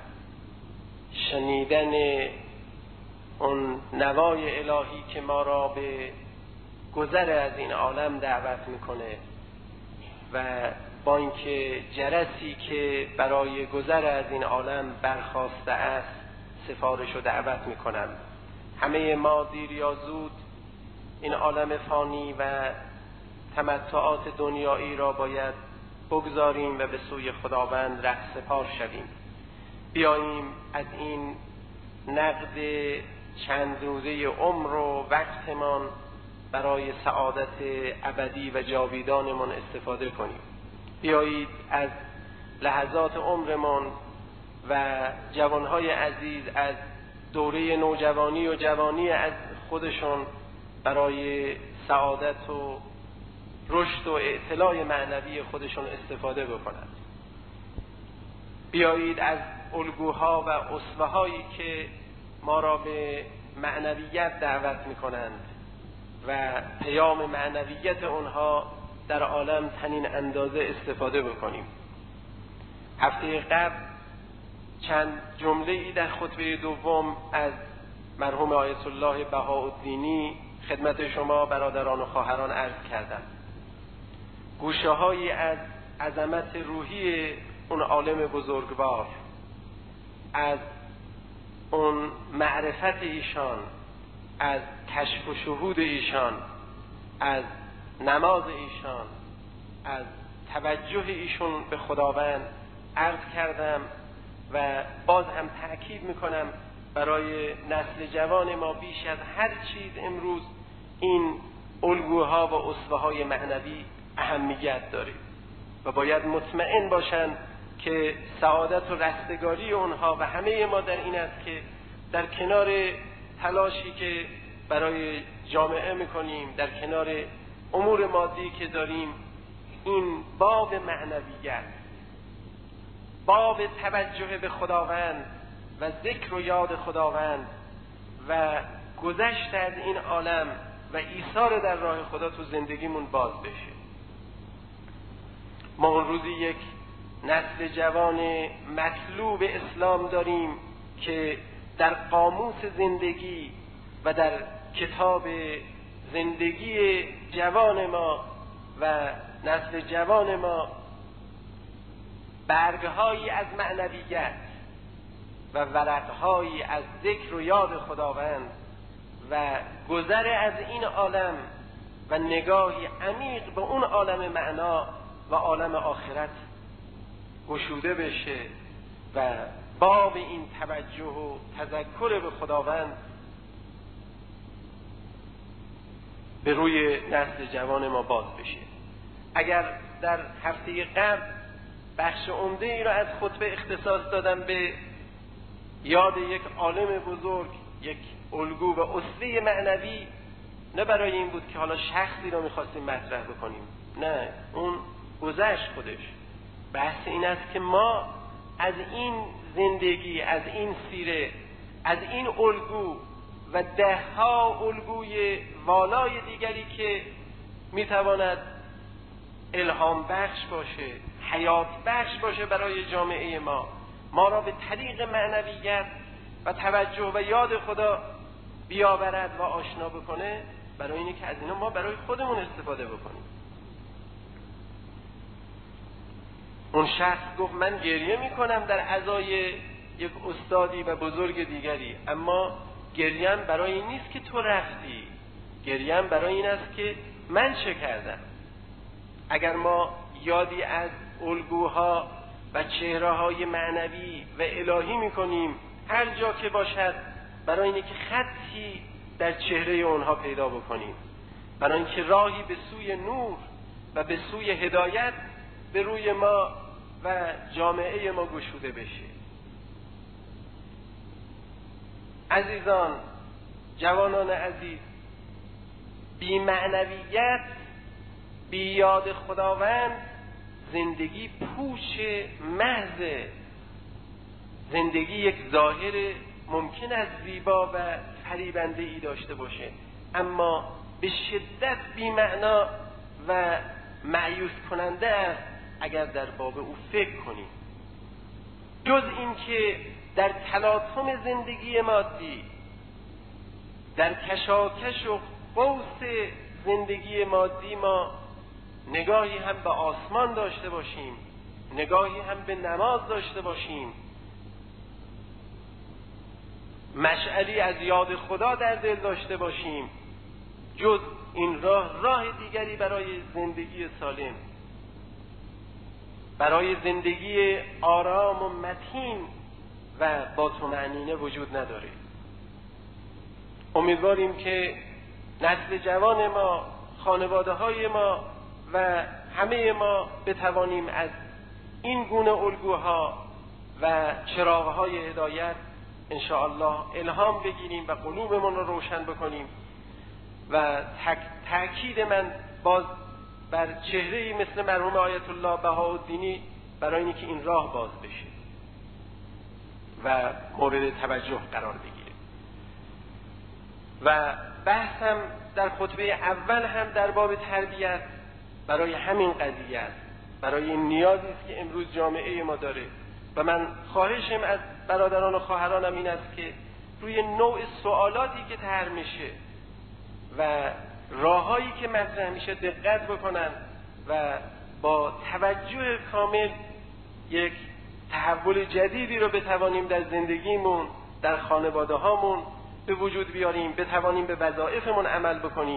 شنیدن اون نوای الهی که ما را به گذر از این عالم دعوت میکنه و با اینکه جرسی که برای گذر از این عالم برخاسته است سفارش و دعوت میکنم. همه ما دیر یا زود این عالم فانی و تمتعات دنیایی را باید بگذاریم و به سوی خداوند رهسپار شویم. بیاییم از این نقد چند روزه عمر و وقتمان برای سعادت ابدی و جاویدانمان استفاده کنیم. بیایید از لحظات عمرمان و جوانهای عزیز از دوره نوجوانی و جوانی از خودشون برای سعادت و رشد و اطلاع معنوی خودشون استفاده بکنند. بیایید از الگوها و اسوه‌هایی که ما را به معنویت دعوت می‌کنند و پیام معنویت اونها در عالم تنین اندازه استفاده بکنیم. هفته قبل چند جمله‌ای در خطبه دوم از مرحوم آیت الله بهاءالدینی خدمت شما برادران و خواهران عرض کردم. گوشه‌هایی از عظمت روحی اون عالم بزرگوار، از اون معرفت ایشان، از کشف و شهود ایشان، از نماز ایشان، از توجه ایشون به خداوند عرض کردم و باز هم تأکید میکنم برای نسل جوان ما بیش از هر چیز امروز این الگوها و اسوه‌های معنوی اهمیت داره و باید مطمئن باشند که سعادت و رستگاری اونها و همه ما در این است که در کنار تلاشی که برای جامعه میکنیم، در کنار امور مادی که داریم، این باب معنویت، باب توجه به خداوند و ذکر و یاد خداوند و گذشت از این عالم و ایثار در راه خدا تو زندگیمون باز بشه. ما اون روزی یک نسل جوان مطلوب اسلام داریم که در قاموس زندگی و در کتاب زندگی جوان ما و نسل جوان ما برگهایی از معنویت و ورقهایی از ذکر و یاد خداوند و گذر از این عالم و نگاهی عمیق به اون عالم معنا و عالم آخرت گشوده بشه و باب این توجه و تذکر به خداوند به روی نسل جوان ما باز بشه. اگر در هفته قبل بخش عمده ای را از خطبه اختصاص دادم به یاد یک عالم بزرگ، یک الگو و اسوه معنوی، نه برای این بود که حالا شخصی را میخواستیم مطرح بکنیم، نه، اون گذشت خودش. بحث این است که ما از این زندگی، از این سیره، از این الگو و دهها الگوی والای دیگری که میتواند الهام بخش باشه، حیات بخش باشه برای جامعه ما را به طریق معنویت و توجه و یاد خدا بیاورد و آشنا بکنه، برای اینه که از اینا ما برای خودمون استفاده بکنیم. اون شخص گفت من گریه میکنم در ازای یک استادی و بزرگ دیگری، اما گریم برای این نیست که تو رفتی، گریم برای این است که من چه کردم. اگر ما یادی از الگوها و چهره‌های معنوی و الهی میکنیم هر جا که باشد، برای اینه که خطی در چهره اونها پیدا بکنیم، برای اینکه راهی به سوی نور و به سوی هدایت به روی ما و جامعه ما گشوده بشه. عزیزان، جوانان عزیز، بی معنویت، بی یاد خداوند، زندگی پوچ محض، زندگی یک ظاهر ممکن است زیبا و فریبنده ای داشته باشه، اما به شدت بی معنا و مایوس کننده است اگر در باب او فکر کنیم. جز این که در تلاطم زندگی مادی، در کشاکش و قوس زندگی مادی ما نگاهی هم به آسمان داشته باشیم، نگاهی هم به نماز داشته باشیم، مشعلی از یاد خدا در دل داشته باشیم، جز این راه دیگری برای زندگی سالم، برای زندگی آرام و متین و با طمأنینه وجود نداره. امیدواریم که نسل جوان ما، خانواده های ما و همه ما بتوانیم از این گونه الگوها و چراغهای هدایت انشاءالله الهام بگیریم و قلوبمون رو روشن بکنیم و تأکید من باز بر چهره‌ای مثل مرحوم آیت الله بهاءالدینی برای اینکه که این راه باز بشه و مورد توجه قرار بگیره. و بحثم در خطبه اول هم در باب تربیت برای همین قضیه است، برای این نیازی است که امروز جامعه ما داره. و من خواهشم از برادران و خواهرانم این است که روی نوع سوالاتی که طرح میشه و راههایی که مطرح میشه دقت بکنن و با توجه کامل یک تحول جدیدی رو بتوانیم در زندگیمون، در خانواده هامون به وجود بیاریم، بتوانیم به وظایفمون عمل بکنیم.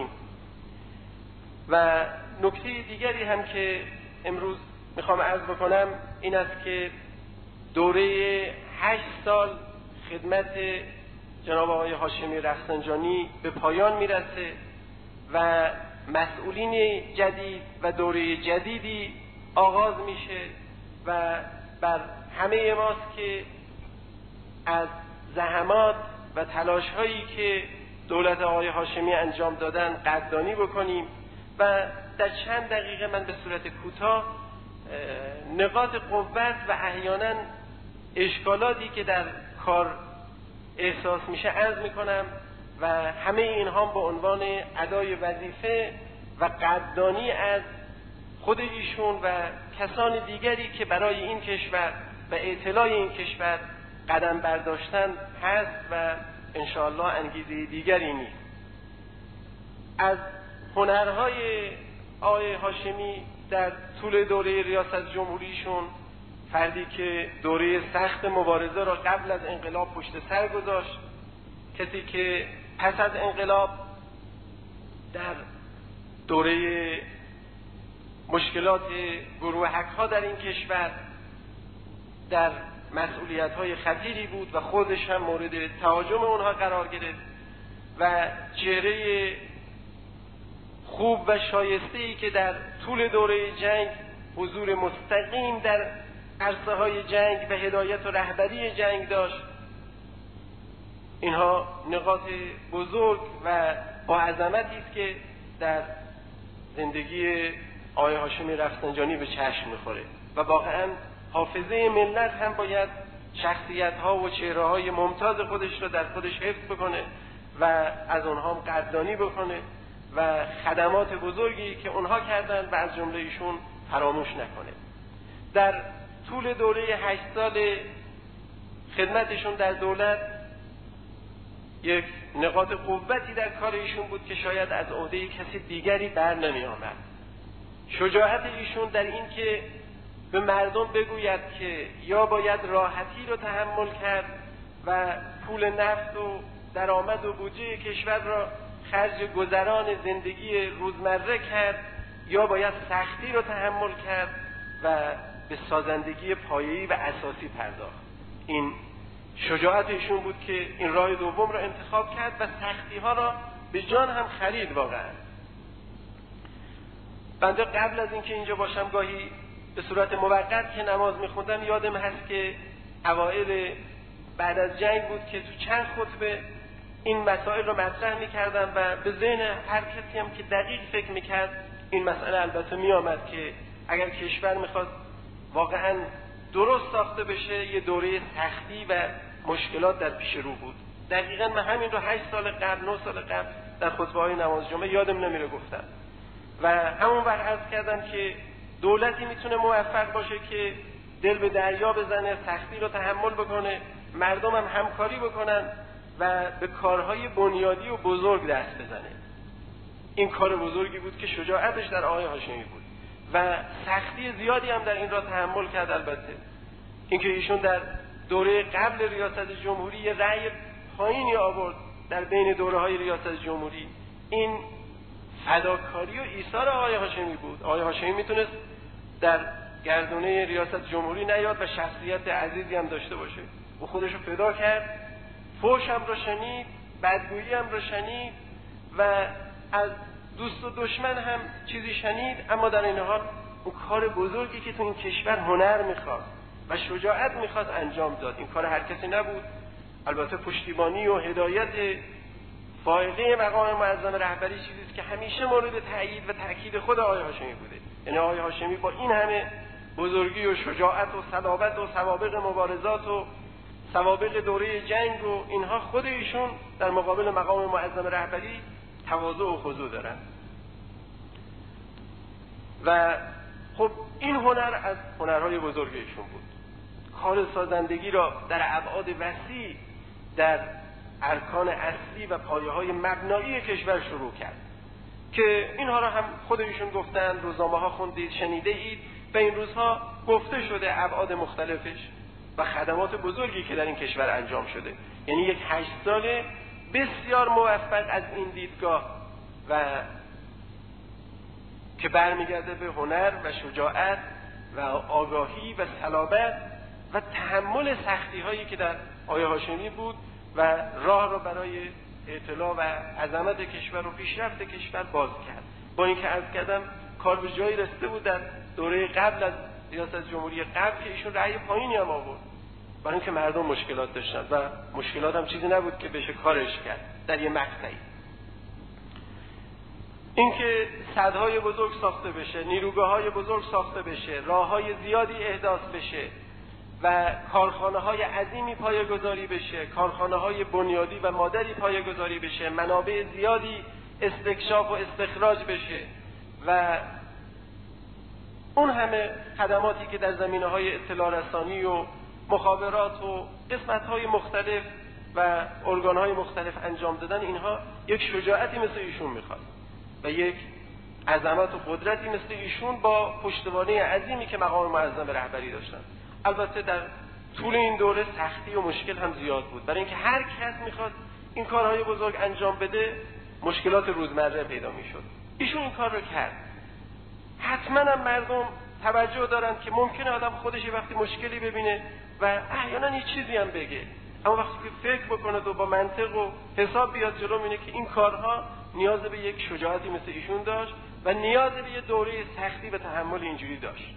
و نکته دیگری هم که امروز میخوام عرض بکنم این است که دوره 8 سال خدمت جناب آقای هاشمی رفسنجانی به پایان میرسه و مسئولین جدید و دوره جدیدی آغاز میشه و بر همه ماست که از زحمات و تلاش هایی که دولت آقای هاشمی انجام دادن قدردانی بکنیم و در چند دقیقه من به صورت کوتاه نقاط قوت و احیانا اشکالاتی که در کار احساس میشه عرض میکنم و همه اینها به عنوان ادای وظیفه و قدردانی از خود ایشون و کسان دیگری که برای این کشور و اطلاع این کشور قدم برداشتن هست و انشاءالله انگیزه دیگری نیست. از هنرهای آقای هاشمی در طول دوره ریاست جمهوریشون، فردی که دوره سخت مبارزه را قبل از انقلاب پشت سر گذاشت، کسی که پس از انقلاب در دوره مشکلات گروه حق‌ها در این کشور در مسئولیت‌های خطیری بود و خودش هم مورد تهاجم اونها قرار گرفت و چهره خوب و شایسته‌ای که در طول دوره جنگ حضور مستقیم در عرصه‌های جنگ و هدایت و رهبری جنگ داشت. اینها نقاط بزرگ و با عظمتی است که در زندگی آقای هاشمی رفسنجانی به چشم می‌خوره و واقعاً حافظه ملت هم باید شخصیت‌ها و چهره‌های ممتاز خودش رو در خودش حفظ بکنه و از اونها هم قدردانی بکنه و خدمات بزرگی که اونها کردن و از جمله ایشون فراموش نکنه. در طول دوره 8 سال خدمتشون در دولت یک نقاط قوتی در کار ایشون بود که شاید از عهده کسی دیگری بر نمی آمد. شجاعت ایشون در این که به مردم بگوید که یا باید راحتی رو تحمل کرد و پول نفت و درآمد و بودجه کشور را خرج گذران زندگی روزمره کرد یا باید سختی رو تحمل کرد و به سازندگی پایه‌ای و اساسی پرداخت. این شجاعت ایشون بود که این راه دوم را انتخاب کرد و سختی ها را به جان هم خرید. واقعا بنده قبل از اینکه اینجا باشم گاهی به صورت موقت که نماز میخوندم یادم هست که اوایل بعد از جنگ بود که تو چند خطبه این مسائل رو مطرح میکردم و به ذهن هر کسی هم که دقیق فکر میکرد این مسئله البته میآمد که اگر کشور میخواد واقعا درست ساخته بشه یه دوره سختی و مشکلات در پیش رو بود. دقیقاً من همین رو 8 سال قبل 9 سال قبل در خطبه‌های نماز جمعه یادم نمیره گفتم و همون وقت عرض کردم که دولتی میتونه موفق باشه که دل به دریا بزنه، سختی رو تحمل بکنه، مردم هم همکاری بکنن و به کارهای بنیادی و بزرگ دست بزنه. این کار بزرگی بود که شجاعتش در آقای هاشمی بود و سختی زیادی هم در این را تحمل کرد. البته اینکه ایشون در دوره قبل ریاست جمهوری یه رأی پایینی آورد در بین دوره‌های ریاست جمهوری، این فداکاری و ایثار آقای هاشمی بود. آقای هاشمی میتونست در گردونه ریاست جمهوری نیاد و شخصیت عزیزی هم داشته باشه، او خودش رو فدا کرد، فحش هم رو شنید، بدگویی هم رو شنید و از دوست و دشمن هم چیزی شنید، اما در این حال اون کار بزرگی که تو این کشور هنر میخواد و شجاعت میخواد انجام داد. این کار هر کسی نبود. البته پشتیبانی و هدایت فائقه مقام معظم رهبری چیزیست که همیشه مورد تأیید و تأکید خود آقای هاشمی بوده. یعنی آقای هاشمی با این همه بزرگی و شجاعت و صلابت و سوابق مبارزات و سوابق دوره جنگ و اینها، خود ایشون در مقابل مقام معظم رهبری تواضع و خضوع دارن و خب این هنر از هنرهای بزرگ ایشون بود. کار سازندگی را در ابعاد وسیع در ارکان اصلی و پایه‌های مبنایی کشور شروع کرد که اینها را هم خود ایشون گفتن، روزنامه‌ها خوندید، شنیده اید و این روزها گفته شده ابعاد مختلفش و خدمات بزرگی که در این کشور انجام شده. یعنی یک 8 ساله بسیار موفق از این دیدگاه و که برمیگرده به هنر و شجاعت و آگاهی و صلابت و تحمل سختی هایی که در آقای هاشمی بود و راه را برای اطلاع و عظمت کشور و پیشرفت کشور باز کرد. با اینکه عرض کردم کار به جایی رسیده بود در دوره قبل از ریاست جمهوری قبل که ایشون رأی پایینی هم آورد، برای اینکه مردم مشکلات داشتن و مشکلات هم چیزی نبود که بشه کارش کرد در یه مقطعی. اینکه سدهای بزرگ ساخته بشه، نیروگاه‌های بزرگ ساخته بشه، راه‌های زیادی احداث بشه و کارخانه‌های عظیمی پایه‌گذاری بشه، کارخانه‌های بنیادی و مادری پایه‌گذاری بشه، منابع زیادی استکشاف و استخراج بشه و اون همه خدماتی که در زمینه‌های اطلاع رسانی و مخابرات و قسمت‌های مختلف و ارگان‌های مختلف انجام دادن، اینها یک شجاعتی مثل ایشون می‌خواد و یک عظمت و قدرتی مثل ایشون با پشتوانه عظیمی که مقام معظم رهبری داشتن. البته در طول این دوره سختی و مشکل هم زیاد بود، برای اینکه هر کس میخواد این کارهای بزرگ انجام بده مشکلات روزمره پیدا میشد. ایشون این کار رو کرد. حتما هم مردم توجه دارن که ممکنه آدم خودش یه وقتی مشکلی ببینه و احیانا یه چیزی هم بگه، اما وقتی که فکر بکنه و با منطق و حساب بیاد جلو، اینه که این کارها نیاز به یک شجاعتی مثل ایشون داشت و نیاز به یه دوره سختی و تحمل اینجوری داشت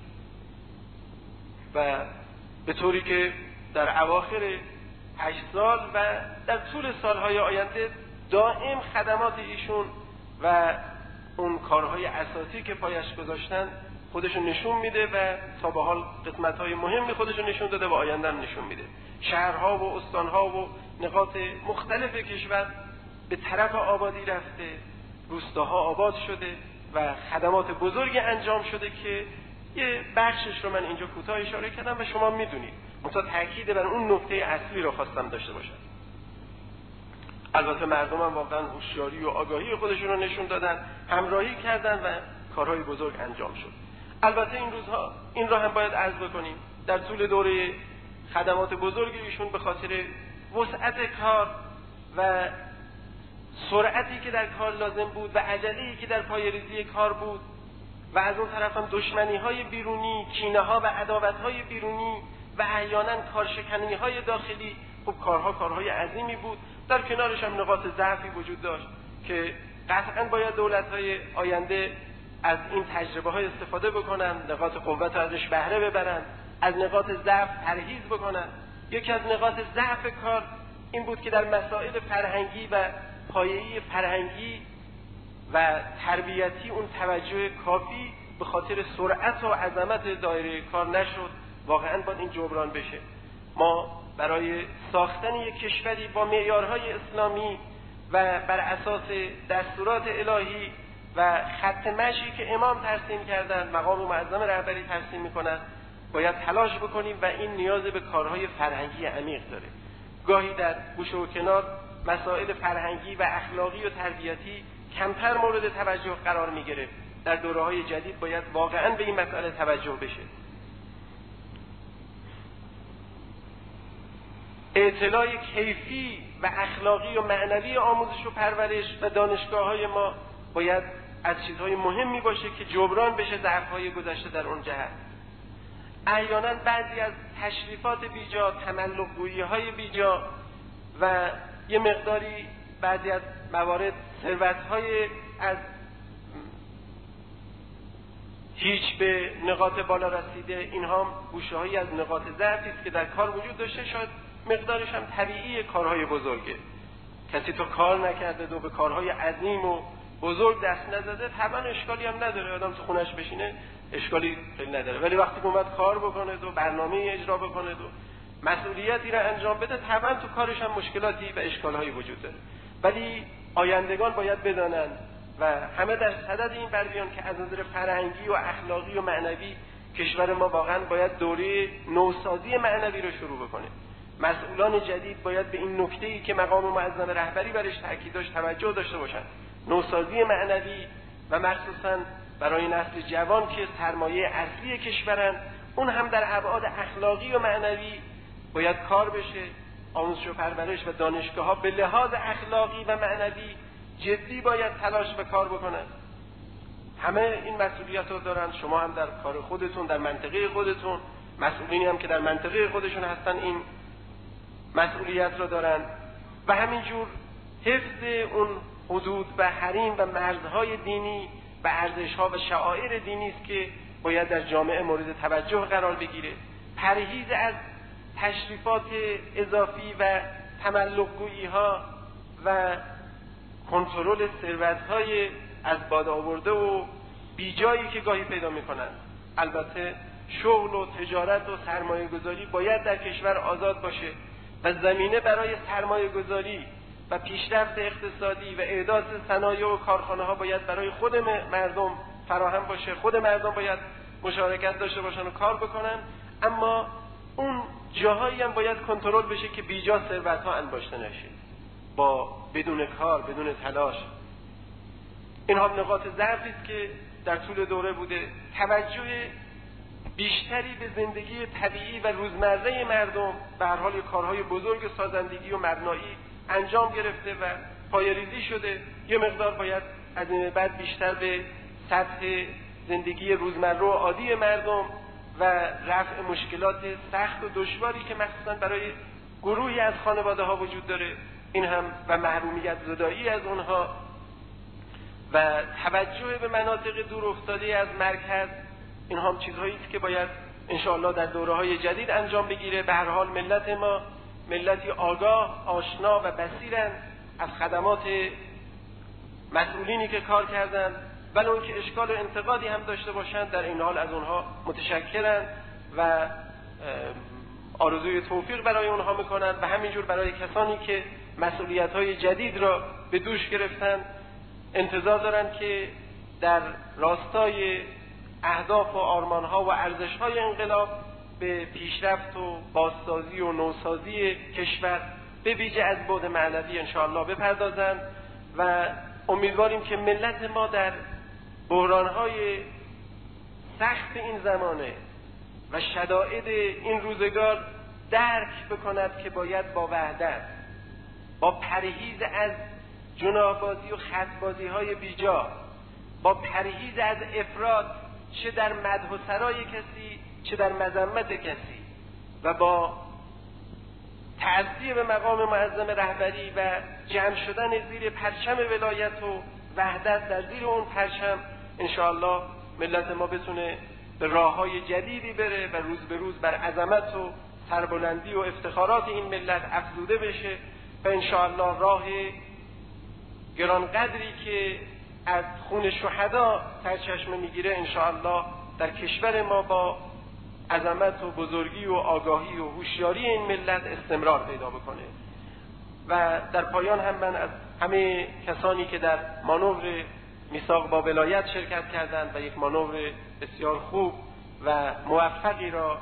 و به طوری که در اواخر 8 سال و در طول سالهای آینده دائم خدمات ایشون و اون کارهای اساسی که پایش گذاشتن خودشون نشون میده و تا به حال قسمت‌های مهمی خودشون نشون داده و آینده هم نشون میده. شهرها و استانها و نقاط مختلف کشور به طرف آبادی رفته، روستاها آباد شده و خدمات بزرگی انجام شده که یه بخشش رو من اینجا کوتاه اشاره کردم و شما میدونید. منتها تاکید بر اون نکته اصلی رو خواستم داشته باشم. البته مردم هم واقعا هوشیاری و آگاهی خودشون رو نشون دادن، همراهی کردن و کارهای بزرگ انجام شد. البته این روزها این را هم باید عرض بکنیم، در طول دوره خدمات بزرگ ایشون به خاطر وسعت کار و سرعتی که در کار لازم بود و عجله‌ای که در پایه‌ریزی کار بود و از اون طرف هم دشمنی‌های بیرونی، کینه‌ها و عداوت‌های بیرونی و احیانا کارشکنی‌های داخلی، خب کارهای عظیمی بود. در کنارش هم نقاط ضعفی وجود داشت که قطعاً باید دولت‌های آینده از این تجربه‌های استفاده بکنن، نقاط قوت رو ازش بهره ببرن، از نقاط ضعف پرهیز بکنن. یکی از نقاط ضعف کار این بود که در مسائل فرهنگی و پایه‌ای فرهنگی و تربیتی اون توجه کافی به خاطر سرعت و عظمت دایره کار نشد. واقعاً باید این جبران بشه. ما برای ساختن یک کشوری با معیارهای اسلامی و بر اساس دستورات الهی و خط مشی که امام ترسیم کردن، مقام معظم رهبری ترسیم میکنن، باید تلاش بکنیم و این نیاز به کارهای فرهنگی عمیق داره. گاهی در گوشه و کنار مسائل فرهنگی و اخلاقی و تربیتی کمتر مورد توجه قرار میگیره. در دوره‌های جدید باید واقعاً به این مسئله توجه بشه. اطلاع کیفی و اخلاقی و معنوی آموزش و پرورش و دانشگاه‌های ما باید از چیزهای مهمی باشه که جبران بشه ضعف‌های گذشته در اون جهت. احیانا بعضی از تشریفات بیجا، تملق‌گویی‌های بیجا و یه مقداری بعضی از موارد ثروت‌های از هیچ به نقاط بالا رسیده، اینها گوشه‌هایی از نقاط ضعفی است که در کار وجود داشته. شاید مقدارش هم طبیعی کارهای بزرگه. کسی تو کار نکرده و به کارهای عظیم و بزرگ دست نزده، طبعا اشکالی هم نداره. آدم تو خونش بشینه اشکالی خیلی نداره، ولی وقتی که اومد کار بکنه و برنامه اجرا بکنه و مسئولیتی را انجام بده، طبعا تو کارش هم مشکلاتی و اشکالهایی وجود داره. ولی آیندگان باید بدانند و همه در صدد این بر بیان که از نظر فرهنگی و اخلاقی و معنوی کشور ما واقعا باید دوره نوسازی معنوی رو شروع بکنه. مسئولان جدید باید به این نکته‌ای که مقام معظم رهبری برش تاکید داشت توجه داشته باشند. نوسازی معنوی و مخصوصاً برای نسل جوان که سرمایه اصلی کشورن، اون هم در ابعاد اخلاقی و معنوی باید کار بشه. آموزش و پرورش و دانشگاه‌ها به لحاظ اخلاقی و معنوی جدی باید تلاش و کار بکنن. همه این مسئولیت رو دارن. شما هم در کار خودتون، در منطقه خودتون، مسئولینی هم که در منطقه خودشون هستن این مسئولیت رو دارن و همینجور حفظ اون حدود و حریم و مرزهای دینی و ارزش‌ها و شعائر دینی است که باید در جامعه مورد توجه قرار بگیره. پرهیز از تشریفات اضافی و تملق‌گویی‌ها و کنترل ثروت‌های از باد آورده و بیجایی که گاهی پیدا می‌کنند. البته شغل و تجارت و سرمایه‌گذاری باید در کشور آزاد باشه و زمینه برای سرمایه‌گذاری و پیشرفت اقتصادی و اعداد صنایع و کارخانه‌ها باید برای خود مردم فراهم باشه. خود مردم باید مشارکت داشته باشن و کار بکنن، اما اون جاهایی هم باید کنترل بشه که بیجا ثروت‌ها انباشته نشه با بدون کار، بدون تلاش. اینها نقاط ضعفی است که در طول دوره بوده. توجه بیشتری به زندگی طبیعی و روزمره مردم، به هر حال کارهای بزرگ سازندگی و مبنایی انجام گرفته و پایه‌ریزی شده. یه مقدار باید از این بعد بیشتر به سطح زندگی روزمره و عادی مردم و رفع مشکلات سخت و دشواری که مخصوصا برای گروهی از خانواده ها وجود داره، این هم و محرومیت زدایی از اونها و توجه به مناطق دور افتاده از مرکز، این هم چیزهایی است که باید انشاءالله در دوره‌های جدید انجام بگیره. به هر حال ملت ما ملتی آگاه، آشنا و بصیرند از خدمات مسئولینی که کار کردن ولی اون که اشکال و انتقادی هم داشته باشند در این حال از اونها متشکرند و آرزوی توفیق برای اونها میکنند و همینجور برای کسانی که مسئولیت‌های جدید را به دوش گرفتند انتظار دارند که در راستای اهداف و آرمان‌ها و ارزش‌های انقلاب به پیشرفت و بازسازی و نوسازی کشور به ویژه از بعد معنوی انشاءالله بپردازند و امیدواریم که ملت ما در بحران‌های سخت این زمانه و شدائد این روزگار درک بکند که باید با وحدت، با پرهیز از جناح‌بازی و خط‌بازی‌های بیجا، با پرهیز از افراط چه در مدح و ثنای کسی چه در مذمت کسی و با تعظیم به مقام معظم رهبری و جمع شدن زیر پرچم ولایت و وحدت در زیر اون پرچم انشاءالله ملت ما بتونه به راه‌های جدیدی بره و روز به روز بر عظمت و سربلندی و افتخارات این ملت افزوده بشه و انشاءالله راه گرانقدری که از خون شهدا سرچشمه میگیره انشاءالله در کشور ما با عظمت و بزرگی و آگاهی و هوشیاری این ملت استمرار پیدا بکنه. و در پایان هم من از همه کسانی که در مانور میثاق با ولایت شرکت کردند و یک مانور بسیار خوب و موفقی را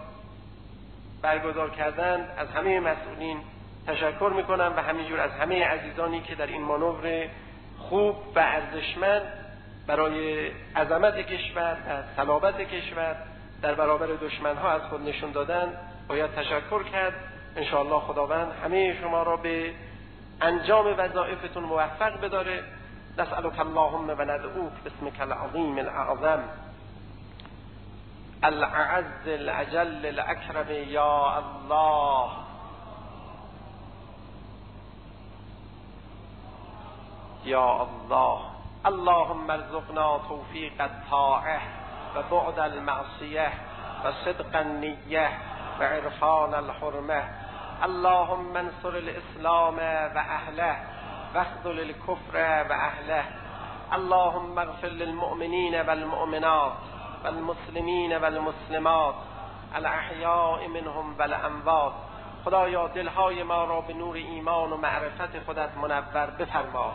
برگزار کردند از همه مسئولین تشکر میکنم و همینجور از همه عزیزانی که در این مانور خوب و ارزشمند برای عظمت کشور و صلابت کشور در برابر دشمنها از خود نشون دادن باید تشکر کرد. انشاءالله خداوند همه شما را به انجام وظایفتون موفق بداره. نسألك اللهم و ندعوک باسمك العظیم الاعظم الاعز الاجل الاکرم یا الله یا الله. اللهم ارزقنا توفیق الطاعه و بعد المعصیه و صدق النیه و عرفان الحرمه. اللهم انصر الاسلام و اهله واخذل الكفر و اهله. اللهم اغفر للمؤمنین والمؤمنات والمسلمین والمسلمات الاحیاء منهم والاموات. خدایا دلهای ما را به نور ایمان و معرفت خودت منور بفرما،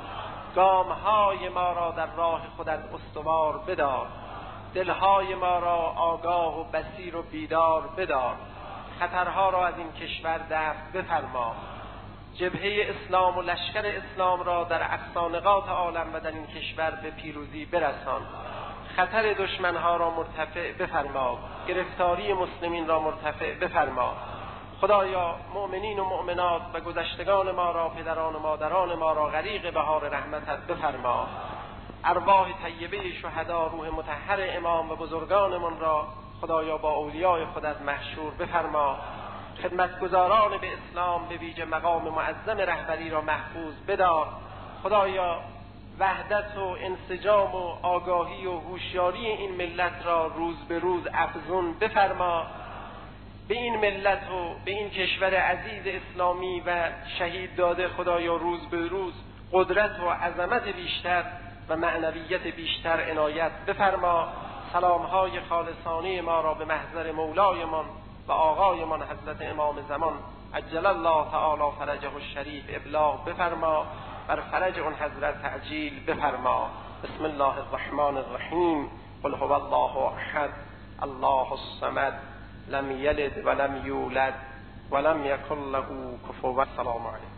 گامهای ما را در راه خودت استوار بدار، دلهای ما را آگاه و بصیر و بیدار بدار، خطرها را از این کشور دفع بفرما، جبهه اسلام و لشکر اسلام را در اقصا نقاط عالم و در این کشور به پیروزی برسان، خطر دشمنها را مرتفع بفرما، گرفتاری مسلمین را مرتفع بفرما. خدایا مؤمنین و مؤمنات و گذشتگان ما را، پدران و مادران ما را غریق بهار رحمتت بفرما. ارواح طیبه شهدا، روح مطهر امام و بزرگانمان را خدایا با اولیای خودت محشور بفرما. خدمتگزاران به اسلام به ویژه مقام معظم رهبری را محفوظ بدار. خدایا وحدت و انسجام و آگاهی و هوشیاری این ملت را روز به روز افزون بفرما. به این ملت و به این کشور عزیز اسلامی و شهید داده خدایا روز به روز قدرت و عظمت بیشتر و معنویت بیشتر عنایت بفرما. سلامهای خالصانه ما را به محضر مولایمان و آقایمان حضرت امام زمان عجل الله تعالی فرجه الشریف ابلاغ بفرما، بر فرج اون حضرت تعجیل بفرما. بسم الله الرحمن الرحیم. قل هو الله احد الله الصمد لم یلد ولم یولد ولم یکن له کفوا. السلام علیکم.